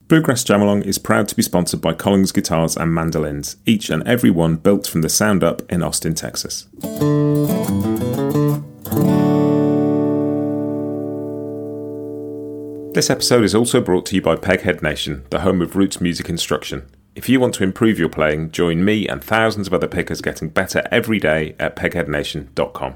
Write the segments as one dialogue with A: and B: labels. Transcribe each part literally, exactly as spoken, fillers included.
A: Bluegrass Jamalong is proud to be sponsored by Collings Guitars and Mandolins, each and every one built from the sound up in Austin, Texas. This episode is also brought to you by Peghead Nation, the home of roots music instruction. If you want to improve your playing, join me and thousands of other pickers getting better every day at peghead nation dot com.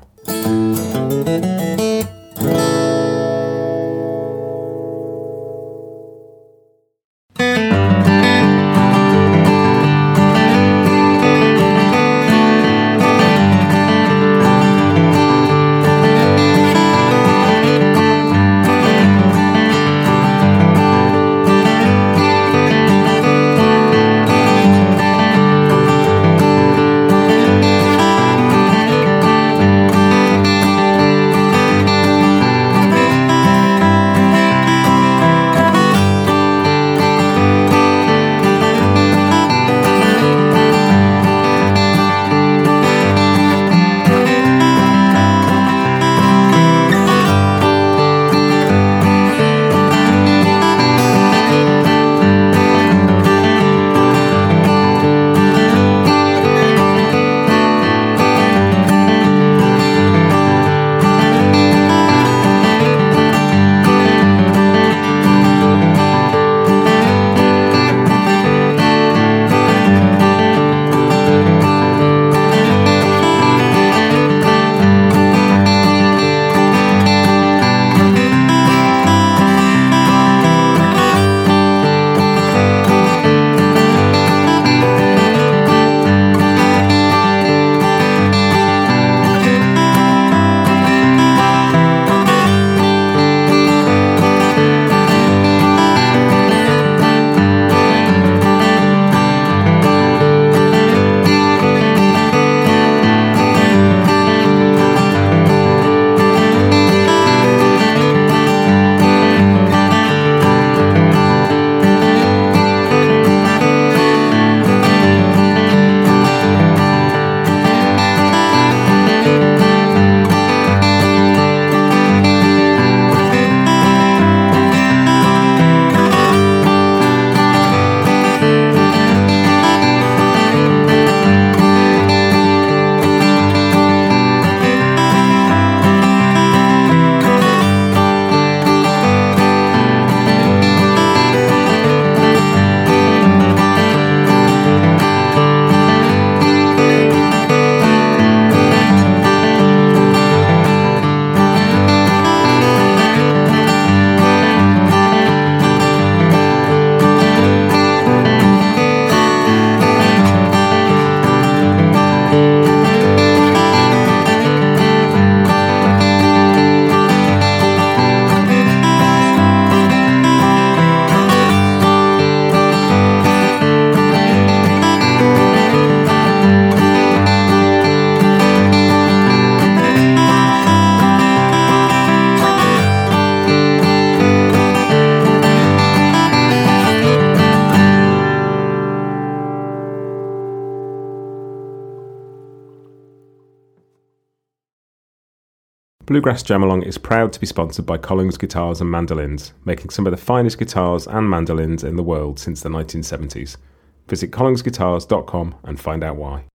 A: Bluegrass Jamalong is proud to be sponsored by Collings Guitars and Mandolins, making some of the finest guitars and mandolins in the world since the nineteen seventies. Visit collings guitars dot com and find out why.